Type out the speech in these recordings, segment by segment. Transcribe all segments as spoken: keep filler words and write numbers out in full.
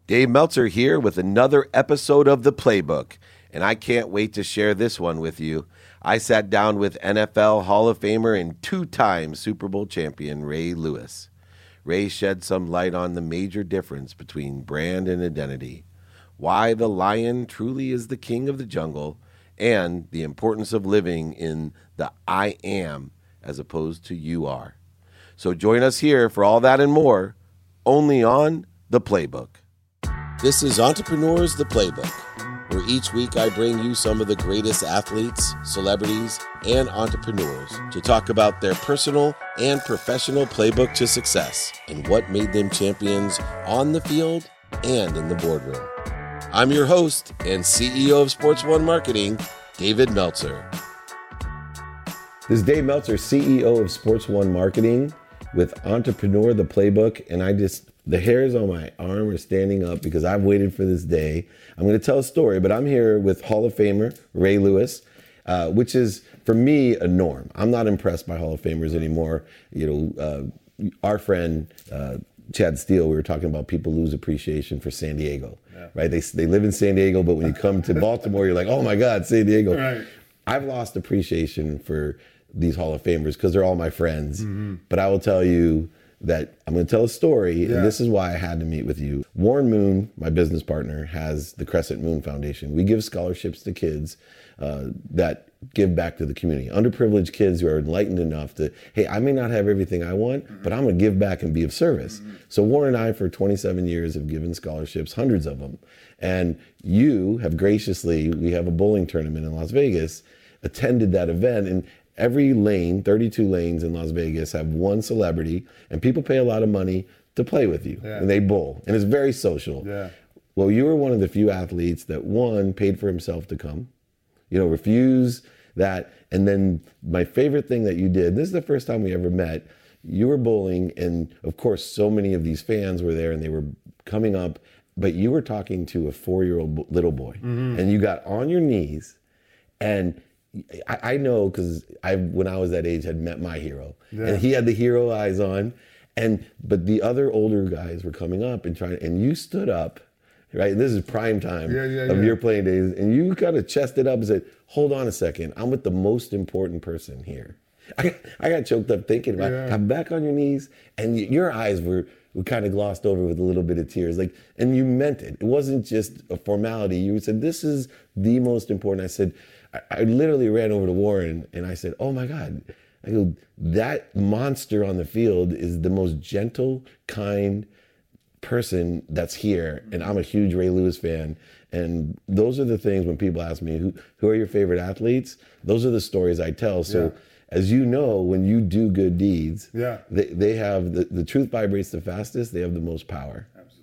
Dave Meltzer here with another episode of The Playbook, and I can't wait to share this one with you. I sat down with N F L Hall of Famer and two-time Super Bowl champion Ray Lewis. Ray shed some light on the major difference between brand and identity, why the lion truly is the king of the jungle, and the importance of living in the I am as opposed to you are. So join us here for all that and more, only on The Playbook. This is Entrepreneurs The Playbook, where each week I bring you some of the greatest athletes, celebrities, and entrepreneurs to talk about their personal and professional playbook to success and what made them champions on the field and in the boardroom. I'm your host and C E O of Sports One Marketing, David Meltzer. This is Dave Meltzer, C E O of Sports One Marketing with Entrepreneur The Playbook, and I just the hairs on my arm are standing up because I've waited for this day. I'm going to tell a story, but I'm here with Hall of Famer Ray Lewis, uh, which is, for me, a norm. I'm not impressed by Hall of Famers anymore. You know, uh, our friend uh, Chad Steele, we were talking about people lose appreciation for San Diego, yeah. right? They they live in San Diego, but when you come to Baltimore, you're like, oh my God, San Diego. Right. I've lost appreciation for these Hall of Famers because they're all my friends. Mm-hmm. But I will tell you that I'm going to tell a story, yeah. and this is why I had to meet with you. Warren Moon, my business partner, has the Crescent Moon Foundation. We give scholarships to kids uh, that give back to the community. Underprivileged kids who are enlightened enough to, hey, I may not have everything I want, mm-hmm. but I'm going to give back and be of service. Mm-hmm. So Warren and I, for twenty-seven years, have given scholarships, hundreds of them. And you have graciously, we have a bowling tournament in Las Vegas, attended that event, and every lane, thirty-two lanes in Las Vegas, have one celebrity, and people pay a lot of money to play with you, yeah. and they bowl, and it's very social. Yeah. Well, you were one of the few athletes that, one, paid for himself to come, you know, refuse that, and then my favorite thing that you did, this is the first time we ever met, you were bowling, and of course, so many of these fans were there, and they were coming up, but you were talking to a four-year-old little boy, mm-hmm. and you got on your knees, and I, I know because I, when I was that age, had met my hero, yeah. and he had the hero eyes on, and but the other older guys were coming up and trying, and you stood up, right? And this is prime time yeah, yeah, of yeah. your playing days, and you kind of chested up and said, "Hold on a second, I'm with the most important person here." I got, I got choked up thinking about it. Yeah. I'm back on your knees, and y- your eyes were. We kind of glossed over with a little bit of tears, like, and you meant it. It wasn't just a formality. You said, "This is the most important." I said. I literally ran over to Warren and I said, oh my God, I go, that monster on the field is the most gentle, kind person that's here. And I'm a huge Ray Lewis fan. And those are the things when people ask me, who, who are your favorite athletes? Those are the stories I tell. So yeah. as you know, when you do good deeds, yeah. they, they have, the, the truth vibrates the fastest, they have the most power.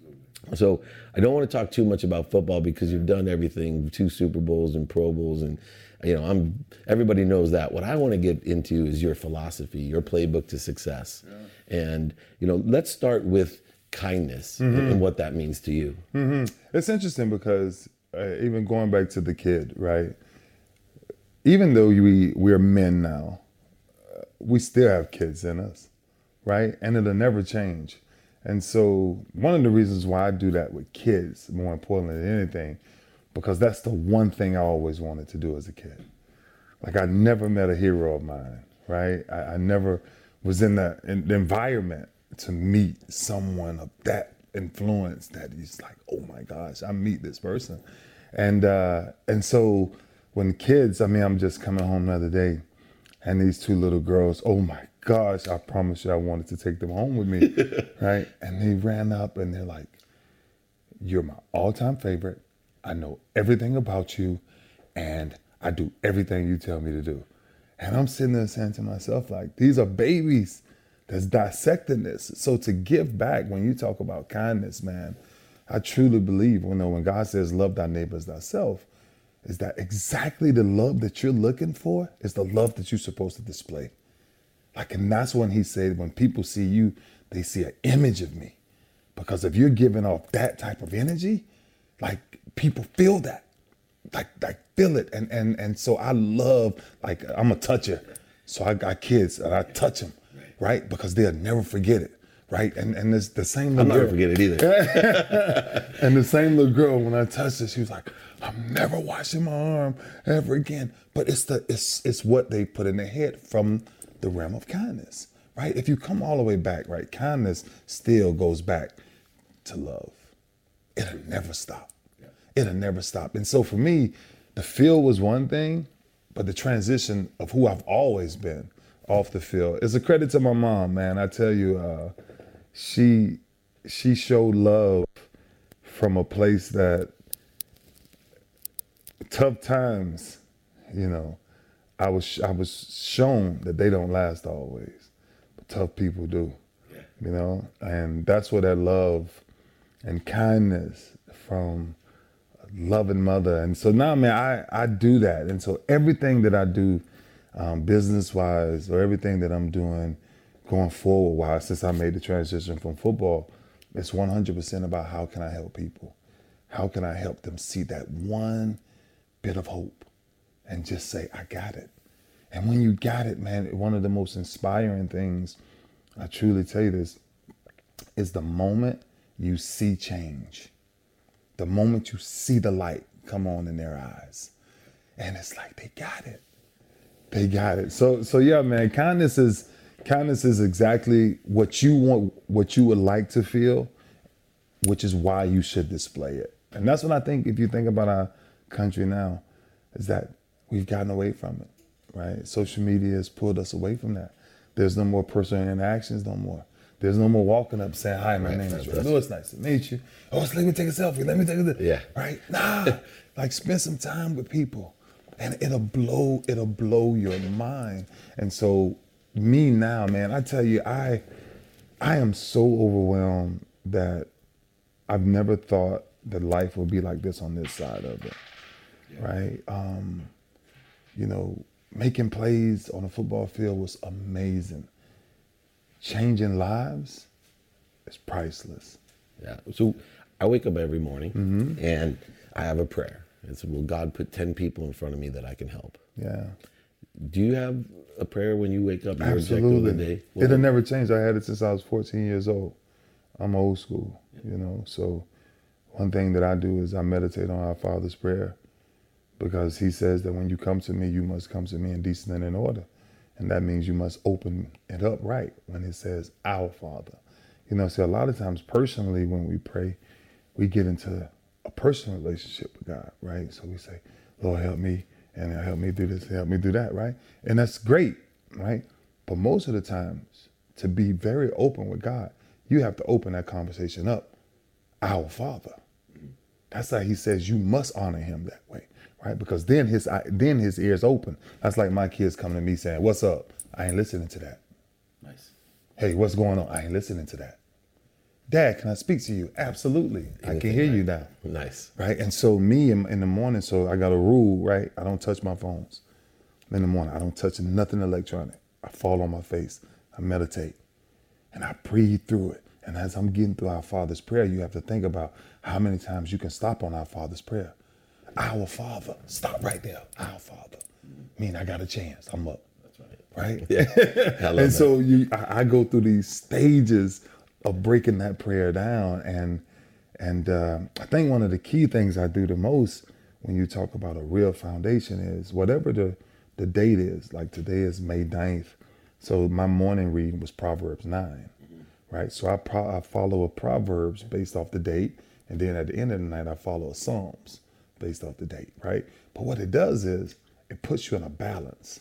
So I don't want to talk too much about football because you've done everything, two Super Bowls and Pro Bowls, and you know I'm. Everybody knows that. What I want to get into is your philosophy, your playbook to success, yeah. and you know let's start with kindness mm-hmm. and, and what that means to you. Mm-hmm. It's interesting because uh, even going back to the kid, right? Even though we we're men now, uh, we still have kids in us, right? And it'll never change. And so one of the reasons why I do that with kids, more importantly than anything, because that's the one thing I always wanted to do as a kid. Like I never met a hero of mine, right? I, I never was in the, in the environment to meet someone of that influence that is like, oh my gosh, I meet this person. And uh, and so when kids, I mean, I'm just coming home the other day and these two little girls, oh my gosh, I promise you I wanted to take them home with me, right? And they ran up and they're like, you're my all-time favorite. I know everything about you and I do everything you tell me to do. And I'm sitting there saying to myself, like, these are babies that's dissecting this. So to give back, when you talk about kindness, man, I truly believe, you know, when God says love thy neighbor as thyself, is that exactly the love that you're looking for is the love that you're supposed to display. Like, and that's when he said, when people see you, they see an image of me. Because if you're giving off that type of energy, like people feel that, like, like feel it. And, and, and so I love, like, I'm a toucher. So I got kids and I touch them, right? Because they'll never forget it. right? And and this the same little I'm not girl. gonna forget it either. And the same little girl, when I touched her, she was like, "I'm never washing my arm ever again." But it's the it's it's what they put in their head from the realm of kindness, right? If you come all the way back, right, kindness still goes back to love. It'll never stop. Yeah. It'll never stop. And so for me, the field was one thing, but the transition of who I've always been off the field is a credit to my mom, man. I tell you, uh, she she showed love from a place that tough times, you know, I was I was shown that they don't last always, but tough people do, yeah. You know, and that's where that love and kindness from a loving mother. And so now, man, I, I do that. And so everything that I do um, business-wise or everything that I'm doing going forward-wise since I made the transition from football, it's one hundred percent about how can I help people? How can I help them see that one bit of hope and just say, I got it. And when you got it, man, one of the most inspiring things, I truly tell you this, is the moment you see change, the moment you see the light come on in their eyes. And it's like, they got it. They got it. So, so yeah, man, kindness is, kindness is exactly what you want, what you would like to feel, which is why you should display it. And that's what I think, if you think about our country now, is that we've gotten away from it, right? Social media has pulled us away from that. There's no more personal interactions, no more. There's no more walking up saying, hi, my right, name is Ray Lewis, nice to meet you. Oh, so let me take a selfie, let me take a, yeah. Right? Nah, like spend some time with people and it'll blow, it'll blow your mind. And so me now, man, I tell you, I, I am so overwhelmed that I've never thought that life would be like this on this side of it, yeah. Right? Um, you know, making plays on a football field was amazing. Changing lives is priceless. Yeah. So I wake up every morning mm-hmm. and I have a prayer. It's, will God put ten people in front of me that I can help? Yeah. Do you have a prayer when you wake up? Your Absolutely. Objective of the day? What It'll never change. I had it since I was fourteen years old. I'm old school, you know. So one thing that I do is I meditate on our Father's prayer, because he says that when you come to me, you must come to me in decent and in order. And that means you must open it up right when it says, our Father. You know, so a lot of times personally when we pray, we get into a personal relationship with God, right? So we say, Lord, help me, and help me do this, help me do that, right? And that's great, right? But most of the times, to be very open with God, you have to open that conversation up, our Father. That's how he says you must honor him that way. Right? Because then his then his ears open. That's like my kids coming to me saying, what's up? I ain't listening to that. Nice. Hey, what's going on? I ain't listening to that. Dad, can I speak to you? Absolutely. Anything, I can hear right? you now. Nice. Right? And so me in, in the morning, so I got a rule, right? I don't touch my phones. In the morning, I don't touch nothing electronic. I fall on my face. I meditate. And I breathe through it. And as I'm getting through our Father's prayer, you have to think about how many times you can stop on our Father's prayer. Our Father. Stop right there. Our Father. I mean, I got a chance. I'm up. That's right. Right? Yeah. I love and that. so you, I, I go through these stages of breaking that prayer down. And and uh, I think one of the key things I do the most when you talk about a real foundation is whatever the, the date is. Like today is May ninth. So my morning reading was Proverbs nine. Mm-hmm. Right? So I, pro- I follow a Proverbs based off the date. And then at the end of the night, I follow a Psalms based off the date, right? But what it does is it puts you in a balance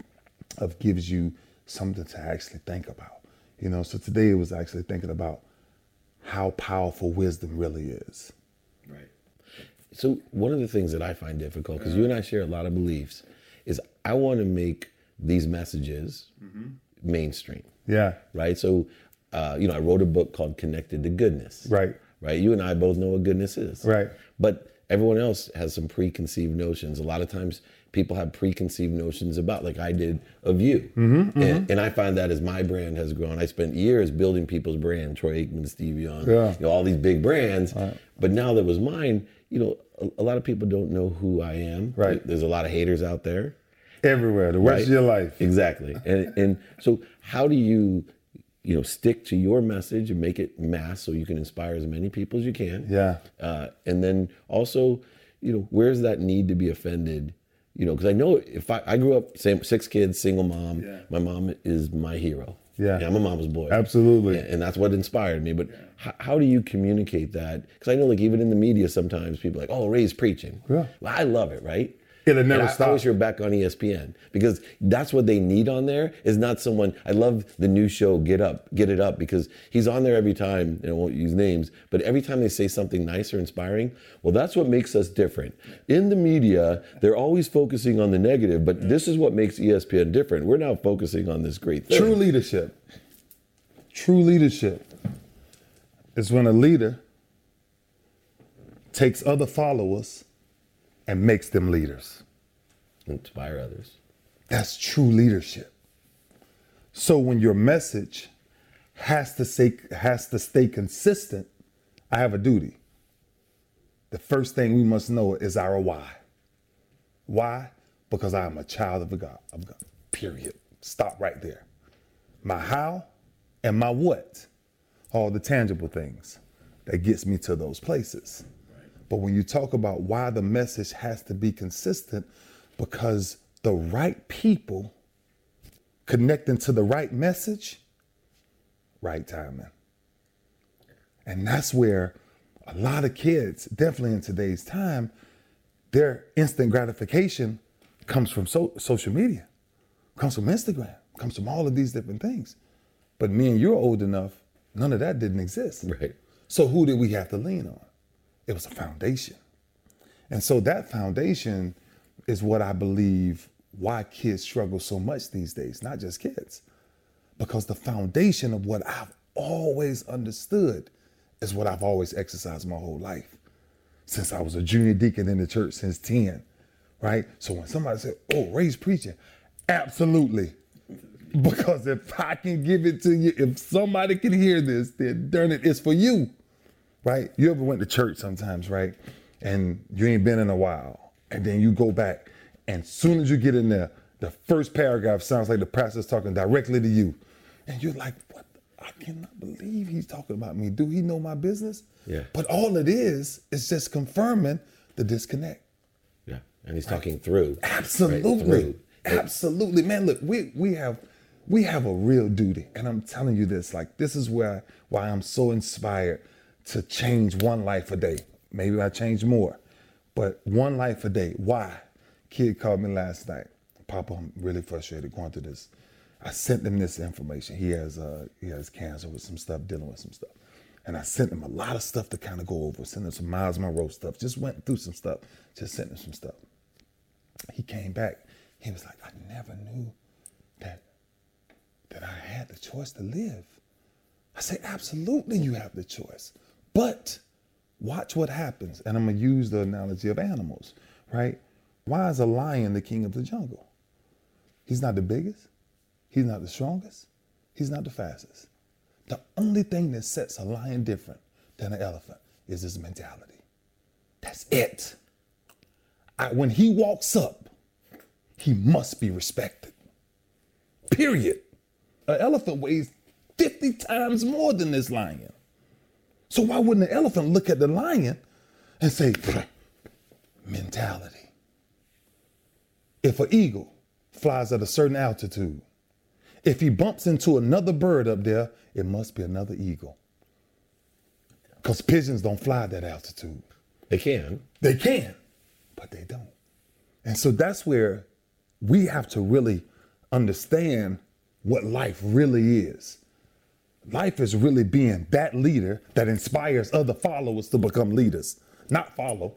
of gives you something to actually think about, you know? So today it was actually thinking about how powerful wisdom really is. Right. So one of the things that I find difficult, because you and I share a lot of beliefs, is I want to make these messages mm-hmm. mainstream. Yeah. Right? So, uh, you know, I wrote a book called Connected to Goodness. Right. Right? You and I both know what goodness is. Right. But everyone else has some preconceived notions. A lot of times people have preconceived notions about, like I did, of you. Mm-hmm, mm-hmm. And, and I find that as my brand has grown, I spent years building people's brand, Troy Aikman, Steve Young, yeah. you know, all these big brands. Right. But now that was mine, you know, a, a lot of people don't know who I am. Right. There's a lot of haters out there. Everywhere, the rest right? of your life. Exactly. And and so how do you you know, stick to your message and make it mass so you can inspire as many people as you can. Yeah. Uh, and then also, you know, where's that need to be offended? You know, because I know if I, I grew up, same, six kids, single mom. Yeah. My mom is my hero. Yeah. yeah I'm a mama's boy. Absolutely. And, and that's what inspired me. But how, how do you communicate that? Because I know, like, even in the media, sometimes people are like, oh, Ray's preaching. Yeah. Well, I love it, right? It'll never and I, stop. I wish you were back on E S P N, because that's what they need on there, is not someone. I love the new show, Get Up, Get It Up, because he's on there every time, and I won't use names, but every time they say something nice or inspiring, well, that's what makes us different. In the media, they're always focusing on the negative, but this is what makes E S P N different. We're now focusing on this great thing. True leadership. True leadership is when a leader takes other followers and makes them leaders. Inspire others. That's true leadership. So when your message has to stay, has to stay consistent, I have a duty. The first thing we must know is our why. Why? Because I am a child of God. Of God. Period. Stop right there. My how and my what, all the tangible things that gets me to those places. But when you talk about why the message has to be consistent, because the right people connecting to the right message, right timing. And that's where a lot of kids, definitely in today's time, their instant gratification comes from so- social media, comes from Instagram, comes from all of these different things. But me and you're old enough, none of that didn't exist. Right. So who did we have to lean on? It was a foundation. And so that foundation is what I believe why kids struggle so much these days, not just kids. Because the foundation of what I've always understood is what I've always exercised my whole life. Since I was a junior deacon in the church since ten, right? So when somebody said, oh, Ray's preaching, absolutely. Because if I can give it to you, if somebody can hear this, then darn it, it's for you. Right? You ever went to church sometimes, right? And you ain't been in a while. And then you go back, and as soon as you get in there, the first paragraph sounds like the pastor's talking directly to you. And you're like, what? I cannot believe he's talking about me. Do he know my business? Yeah. But all it is, is just confirming the disconnect. Yeah. And he's talking right. through. Absolutely. Right? Through. Absolutely. Man, look, we we have we have a real duty. And I'm telling you this, like, this is where why I'm so inspired to change one life a day. Maybe I change more, but one life a day. Why? Kid called me last night. Papa, I'm really frustrated going through this. I sent him this information. He has uh, he has cancer with some stuff, dealing with some stuff. And I sent him a lot of stuff to kind of go over. Sent him some Miles Monroe stuff. Just went through some stuff. Just sent him some stuff. He came back. He was like, I never knew that that I had the choice to live. I say, absolutely you have the choice. But watch what happens. And I'm going to use the analogy of animals, right? Why is a lion the king of the jungle? He's not the biggest. He's not the strongest. He's not the fastest. The only thing that sets a lion different than an elephant is his mentality. That's it. I, when he walks up, he must be respected. Period. An elephant weighs fifty times more than this lion. So why wouldn't the elephant look at the lion and say, mentality? If an eagle flies at a certain altitude, if he bumps into another bird up there, it must be another eagle. Because pigeons don't fly at that altitude. They can. They can, but they don't. And so that's where we have to really understand what life really is. Life is really being that leader that inspires other followers to become leaders, not follow.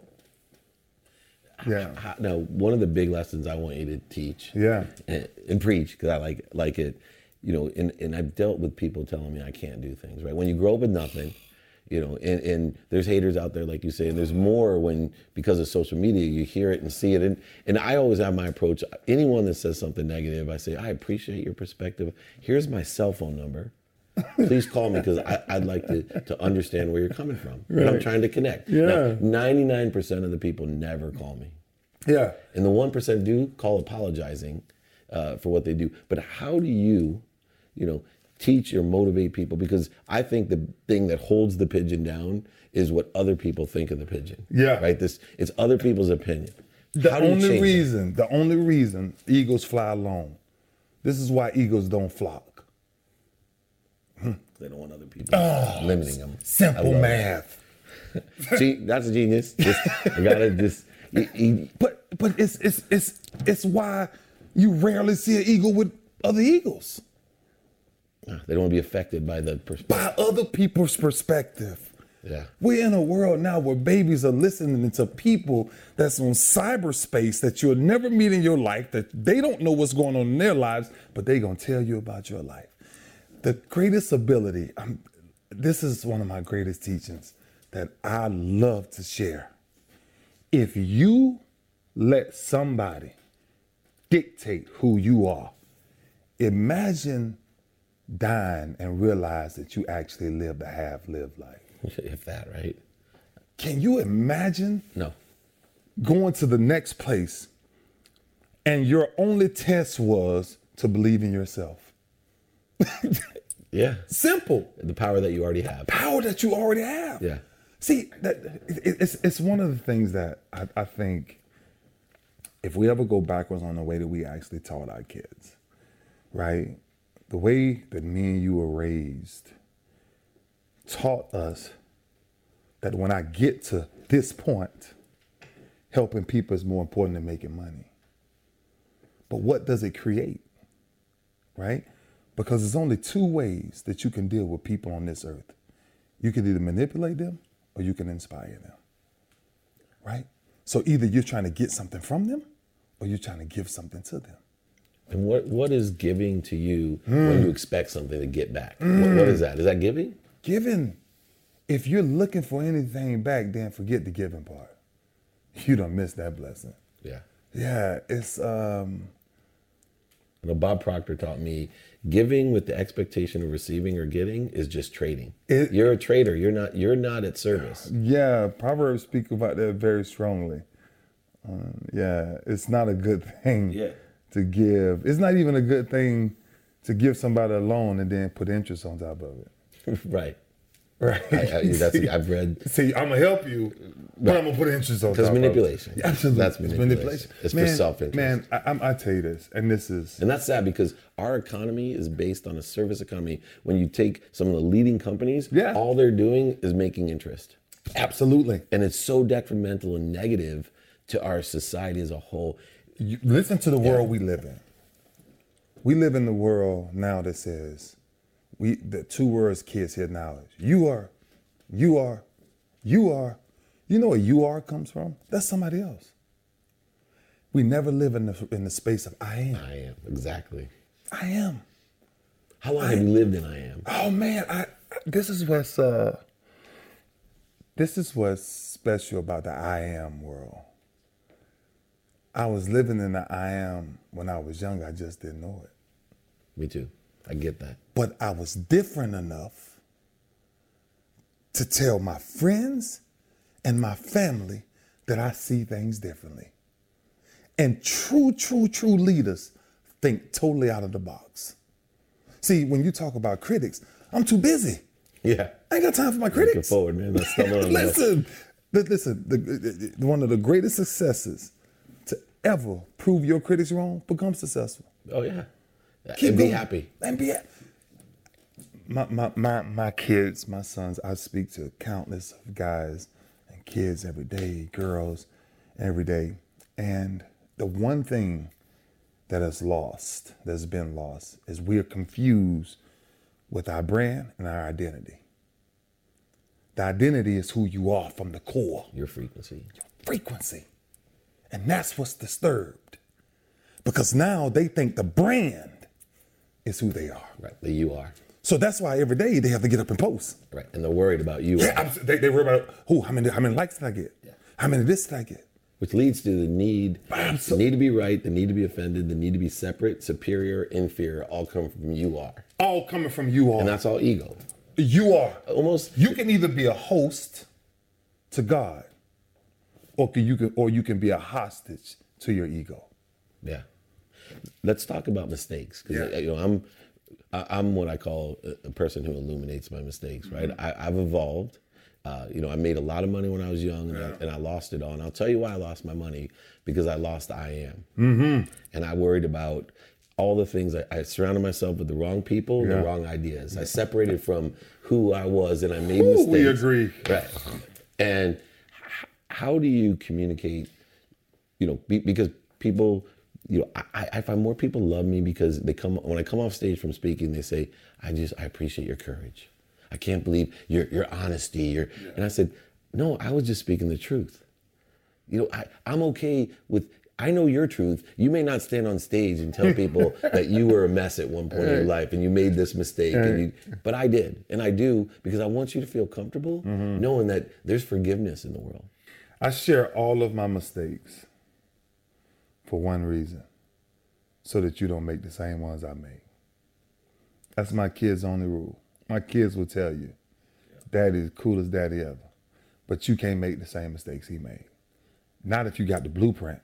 Yeah. Now, one of the big lessons I want you to teach yeah. and, and preach, because I like like it, you know, and, and I've dealt with people telling me I can't do things, right? When you grow up with nothing, you know, and, and there's haters out there, like you say, and there's more when, because of social media, you hear it and see it. And, and I always have my approach. Anyone that says something negative, I say, I appreciate your perspective. Here's my cell phone number. Please call me, because I'd like to, to understand where you're coming from. Right. I'm trying to connect. Yeah. Now, ninety-nine percent of the people never call me. Yeah. And the one percent do call apologizing uh, for what they do. But how do you, you know, teach or motivate people? Because I think the thing that holds the pigeon down is what other people think of the pigeon. Yeah. Right? This it's other people's opinion. The How do you only change reason, the only reason eagles fly alone, this is why eagles don't flock. that? They don't want other people limiting them. I Simple love math. it. See, that's a genius. Just, you gotta just. You, you, But but it's it's it's it's why you rarely see an eagle with other eagles. they don't want to be affected by the perspective. By other people's perspective. Yeah. We're in a world now where babies are listening to people that's on cyberspace that you'll never meet in your life, that they don't know what's going on in their lives, but they're going to tell you about your life. The greatest ability, um, this is one of my greatest teachings that I love to share. If you let somebody dictate who you are, imagine dying and realize that you actually lived a half-lived life. If that, right? Can you imagine No. going to the next place and your only test was to believe in yourself? Yeah. Simple. The power that you already have. Power that you already have. Yeah. See, that it, it's it's one of the things that I, I think if we ever go backwards on the way that we actually taught our kids, right? The way that me and you were raised taught us that when I get to this point, helping people is more important than making money. But what does it create, right? Because there's only two ways that you can deal with people on this earth. You can either manipulate them or you can inspire them, right? So either you're trying to get something from them or you're trying to give something to them. And what what is giving to you mm. when you expect something to get back? Mm. What, what is that? Is that giving? Giving. If you're looking for anything back, then forget the giving part. You don't miss that blessing. Yeah. Yeah, it's um You know, Bob Proctor taught me giving with the expectation of receiving or getting is just trading. It, you're a trader. You're not. You're not at service. Yeah, Proverbs speak about that very strongly. Um, yeah, it's not a good thing Yeah. to give. It's not even a good thing to give somebody a loan and then put interest on top of it. Right. Right. I, I, that's, I've read. See, I'm gonna help you, but I'm gonna put interest on top. Because manipulation. Of it. Absolutely, That's manipulation. It's, manipulation. it's man, for self-interest. Man, I, I'm, I tell you this, and this is, and that's sad because our economy is based on a service economy. When you take some of the leading companies, yeah. all they're doing is making interest. Absolutely, and it's so detrimental and negative to our society as a whole. You, listen to the yeah. world we live in. We live in the world now that says, we the two words kids hear now is you are. You are, you are, you know where you are comes from? That's somebody else. We never live in the in the space of I am. I am, exactly. I am. How long I, have you lived in I am? Oh man, I this is what's uh this is what's special about the I am world. I was living in the I am when I was young, I just didn't know it. Me too. I get that. But I was different enough to tell my friends and my family that I see things differently. And true, true, true leaders think totally out of the box. See, when you talk about critics, I'm too busy. Yeah. I ain't got time for my critics. Looking forward, man. Let's listen, listen, the, the, one of the greatest successes to ever prove your critics wrong, become successful. Oh, yeah. Keep and be going. happy. And be happy. My, my my my kids, my sons, I speak to countless of guys and kids every day, girls every day. And the one thing that is lost, that's been lost, is we are confused with our brand and our identity. The identity is who you are from the core. Your frequency. Your frequency. And that's what's disturbed. Because now they think the brand is who they are. Right, the you are. So that's why every day they have to get up and post. Right, and they're worried about you. Yeah, I'm, they, they worry about who, how many, how many likes did I get? Yeah. How many of this did I get? Which leads to the need, so, the need to be right, the need to be offended, the need to be separate, superior, inferior, all come from you are. All coming from you are. And that's all ego. You are. Almost. You can either be a host to God, or can, you can, or you can be a hostage to your ego. Yeah. Let's talk about mistakes. Because yeah. you know, I'm I, I'm what I call a, a person who illuminates my mistakes, right? Mm-hmm. I, I've evolved. Uh, you know, I made a lot of money when I was young, and, yeah. I, and I lost it all. And I'll tell you why I lost my money, because I lost I am. Mm-hmm. And I worried about all the things. I, I surrounded myself with the wrong people, yeah. the wrong ideas. I separated from who I was, and I made Ooh, mistakes. We agree. Right. And h- how do you communicate, you know, be, because people, you know, I, I find more people love me because they come, when I come off stage from speaking, they say, I just, I appreciate your courage. I can't believe your your honesty. Your, yeah. And I said, no, I was just speaking the truth. You know, I, I'm okay with, I know your truth. You may not stand on stage and tell people that you were a mess at one point in your life and you made this mistake, and you, but I did. And I do, because I want you to feel comfortable mm-hmm. knowing that there's forgiveness in the world. I share all of my mistakes for one reason, so that you don't make the same ones I made. That's my kids' only rule. My kids will tell you, Daddy is the coolest daddy ever, but you can't make the same mistakes he made. Not if you got the blueprint.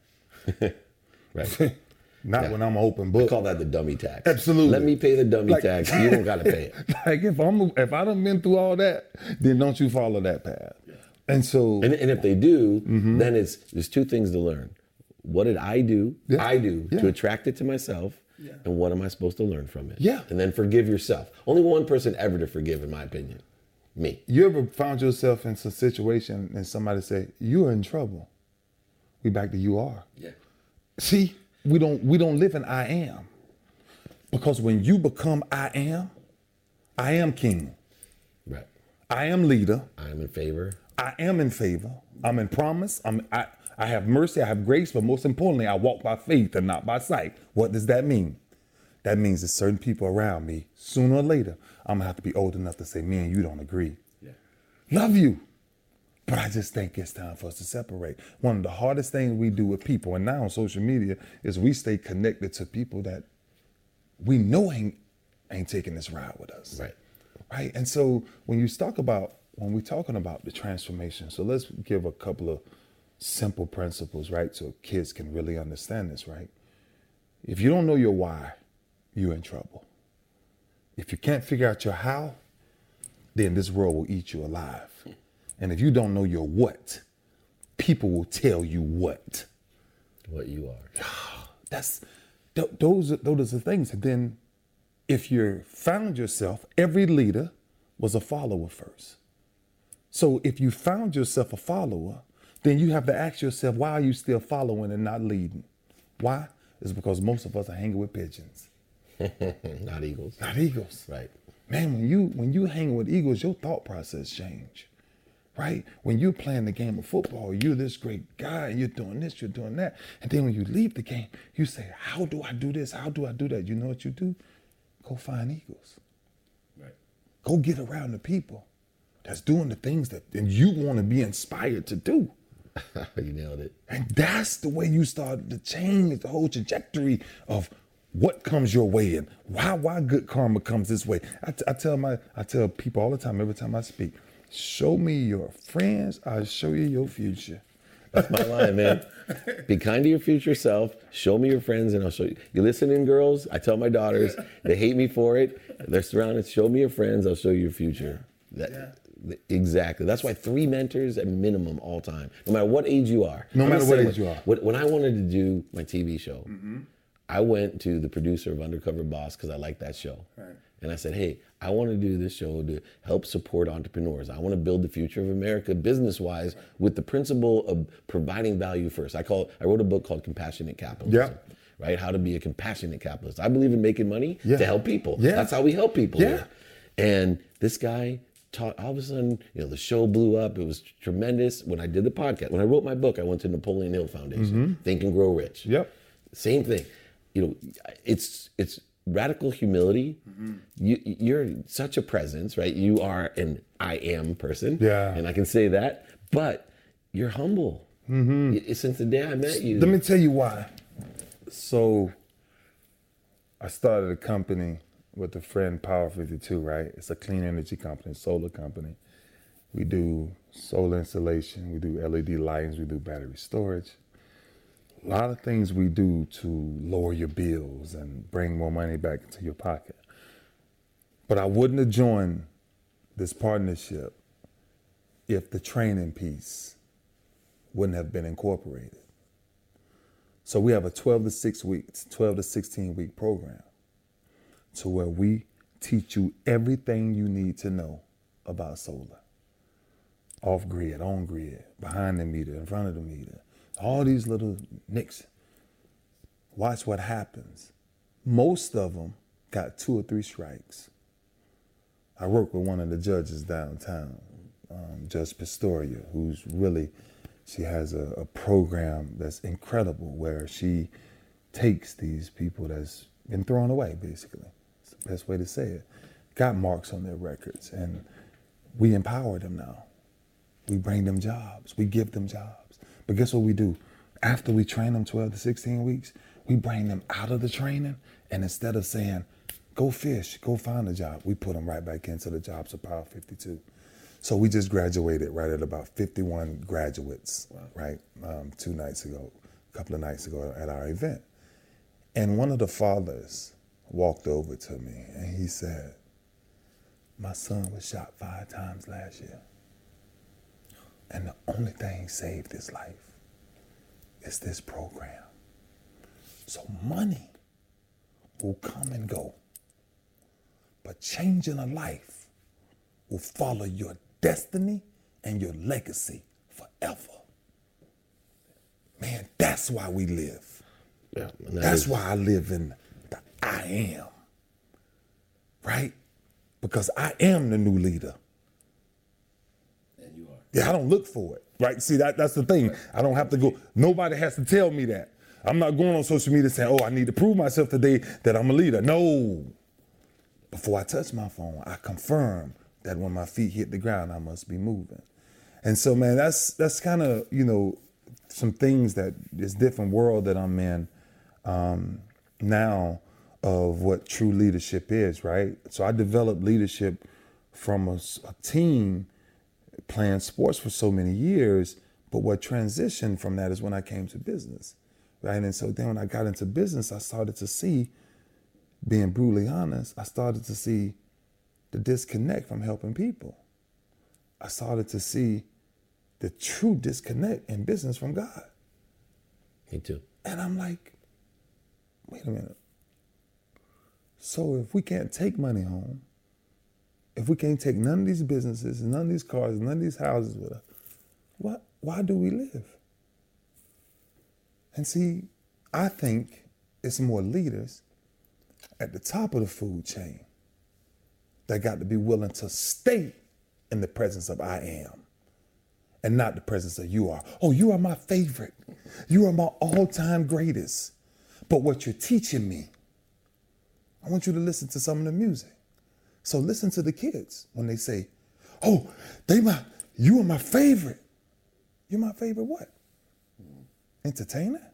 Right. Not yeah. when I'm an open book. I call that the dummy tax. Absolutely. Let me pay the dummy like, tax. You don't got to pay it. Like if I'm, if I done been through all that, then don't you follow that path. Yeah. And so, and, and if they do, mm-hmm. then it's there's two things to learn. What did I do? Yeah. I do yeah. to attract it to myself. Yeah. And what am I supposed to learn from it? Yeah. And then forgive yourself. Only one person ever to forgive, in my opinion. Me. You ever found yourself in some situation and somebody say, you're in trouble? We back to you are. Yeah. See, we don't we don't live in I am. Because when you become I am, I am king. Right. I am leader. I am in favor. I am in favor. I'm in promise. I'm I I have mercy, I have grace, but most importantly, I walk by faith and not by sight. What does that mean? That means that certain people around me, sooner or later, I'm gonna have to be old enough to say, me and you don't agree. Yeah. Love you. But I just think it's time for us to separate. One of the hardest things we do with people, and now on social media, is we stay connected to people that we know ain't, ain't taking this ride with us. Right. Right. And so when you talk about, when we're talking about the transformation, so let's give a couple of simple principles, right? So kids can really understand this, right? If you don't know your why, you're in trouble. If you can't figure out your how, then this world will eat you alive. And if you don't know your what, people will tell you what. What you are. That's, th- those, are, those are the things. And then if you found yourself, every leader was a follower first. So if you found yourself a follower, then you have to ask yourself, why are you still following and not leading? Why? It's because most of us are hanging with pigeons. Not eagles. Not eagles. Right. Man, when you when you hang with eagles, your thought process change. Right? When you're playing the game of football, you're this great guy, and you're doing this, you're doing that. And then when you leave the game, you say, how do I do this? How do I do that? You know what you do? Go find eagles. Right. Go get around the people that's doing the things that and you want to be inspired to do. You nailed it. And that's the way you start to change the whole trajectory of what comes your way and why why good karma comes this way. I, t- I tell my I tell people all the time, every time I speak, show me your friends, I'll show you your future. That's my line, man. Be kind to your future self. Show me your friends, and I'll show you. You listening, girls? I tell my daughters, they hate me for it. They're surrounded. Show me your friends. I'll show you your future. That, yeah. Exactly. That's why three mentors at minimum all time, no matter what age you are. No I'm matter what age you are. When I wanted to do my T V show, mm-hmm. I went to the producer of Undercover Boss because I liked that show. Right. And I said, hey, I want to do this show to help support entrepreneurs. I want to build the future of America business-wise right. with the principle of providing value first. I call I wrote a book called Compassionate Capitalism. Yeah. Right? How to be a compassionate capitalist. I believe in making money yeah. to help people. Yeah. That's how we help people. Yeah. Here. And this guy taught, all of a sudden, you know, the show blew up. It was tremendous. When I did the podcast, when I wrote my book, I went to Napoleon Hill Foundation, mm-hmm. Think and Grow Rich. Yep. Same thing. You know, it's it's radical humility. Mm-hmm. You, you're such a presence, right? You are an I am person. Yeah. And I can say that, but you're humble. Mm-hmm. Since the day I met you. Let me tell you why. So I started a company with a friend, Power fifty-two, right? It's a clean energy company, solar company. We do solar installation, we do L E D lights, we do battery storage. A lot of things we do to lower your bills and bring more money back into your pocket. But I wouldn't have joined this partnership if the training piece wouldn't have been incorporated. So we have a twelve to six weeks, twelve to sixteen week program to where we teach you everything you need to know about solar. Off grid, on grid, behind the meter, in front of the meter, all these little nicks. Watch what happens. Most of them got two or three strikes. I work with one of the judges downtown, um, Judge Pistoria, who's really, she has a, a program that's incredible where she takes these people that's been thrown away, basically. It's the best way to say it. Got marks on their records, and we empower them now. We bring them jobs. We give them jobs. But guess what we do? After we train them twelve to sixteen weeks, we bring them out of the training, and instead of saying, go fish, go find a job, we put them right back into the jobs of Power fifty-two. So we just graduated right at about fifty-one graduates, wow. right, um, two nights ago, a couple of nights ago at our event. And one of the fathers walked over to me and he said, my son was shot five times last year. And the only thing saved his life is this program. So money will come and go, but changing a life will follow your destiny and your legacy forever. Man, that's why we live. Yeah, that that's is- why I live in the I am, right? Because I am the new leader. And you are. Yeah, I don't look for it, right? See, that that's the thing. I don't have to go. Nobody has to tell me that. I'm not going on social media saying, oh, I need to prove myself today that I'm a leader. No. Before I touch my phone, I confirm that when my feet hit the ground, I must be moving. And so, man, that's that's kind of, you know, some things that this different world that I'm in um, now of what true leadership is, right? So I developed leadership from a, a team playing sports for so many years, but what transitioned from that is when I came to business, right? And so then when I got into business, I started to see, being brutally honest, I started to see the disconnect from helping people. I started to see the true disconnect in business from God. Me too. And I'm like, wait a minute. So if we can't take money home, if we can't take none of these businesses, none of these cars, none of these houses with us, what, why do we live? And see, I think it's more leaders at the top of the food chain that got to be willing to stay in the presence of I am and not the presence of you are. Oh, you are my favorite. You are my all-time greatest. But what you're teaching me, I want you to listen to some of the music. So listen to the kids when they say, oh, they my, you are my favorite. You're my favorite what? Entertainer?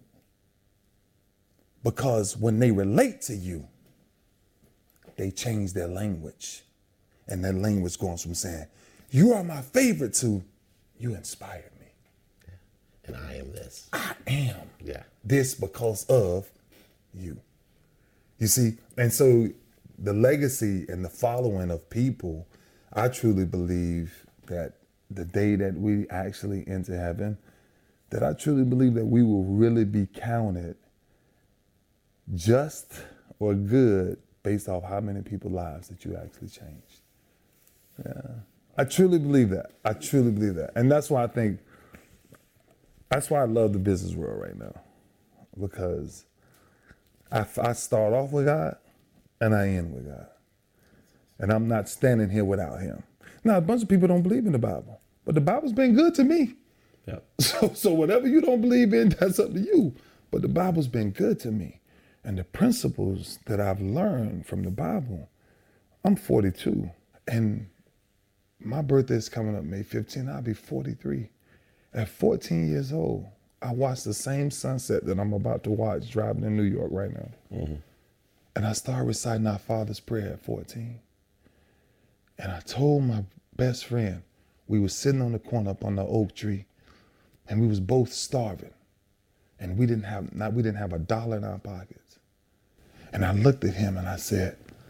Because when they relate to you, they change their language. And their language goes from saying, you are my favorite to, you inspired me. Yeah. And I am this. I am Yeah. this because of you. You see, and so the legacy and the following of people, I truly believe that the day that we actually enter heaven, that I truly believe that we will really be counted just or good based off how many people's lives that you actually changed. Yeah. I truly believe that. I truly believe that. And that's why I think, that's why I love the business world right now. Because I, I start off with God and I end with God. And I'm not standing here without him. Now, a bunch of people don't believe in the Bible, but the Bible's been good to me. Yep. So, so whatever you don't believe in, that's up to you. But the Bible's been good to me. And the principles that I've learned from the Bible, I'm forty-two. And my birthday is coming up May fifteenth. I'll be forty-three. At fourteen years old, I watched the same sunset that I'm about to watch driving in New York right now. Mm-hmm. And I started reciting our Father's Prayer at fourteen. And I told my best friend, we were sitting on the corner up on the oak tree, and we was both starving. And we didn't have not we didn't have a dollar in our pockets. And I looked at him and I said,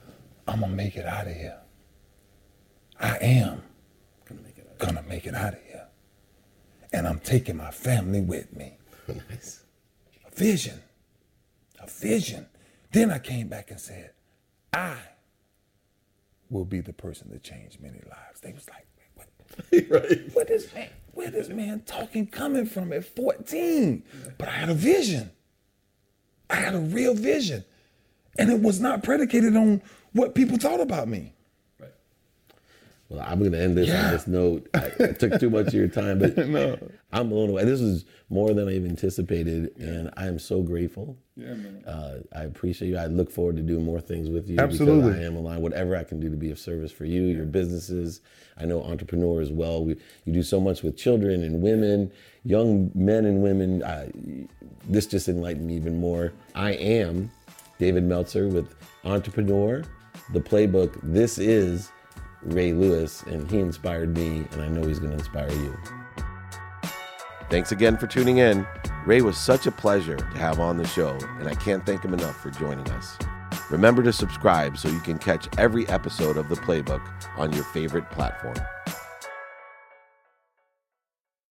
I'm going to make it out of here. I am going to make it out. Gonna make it out of here. And I'm taking my family with me. Nice. A vision. A vision. Then I came back and said, I will be the person to change many lives. They was like, what? Right. Where this man, where this man talking coming from at fourteen? But I had a vision. I had a real vision. And it was not predicated on what people thought about me. Well, I'm going to end this yeah. on this note. I, I took too much of your time, but no. I'm blown away. This is more than I've anticipated, yeah. and I am so grateful. Yeah, man. Uh, I appreciate you. I look forward to doing more things with you. Absolutely. Because I am aligned. Whatever I can do to be of service for you, your businesses. I know entrepreneur as well. We, you do so much with children and women, young men and women. I, this just enlightened me even more. I am David Meltzer with Entrepreneur, The Playbook. This is Ray Lewis, and he inspired me, and I know he's going to inspire you. Thanks again for tuning in. Ray was such a pleasure to have on the show, and I can't thank him enough for joining us. Remember to subscribe so you can catch every episode of The Playbook on your favorite platform.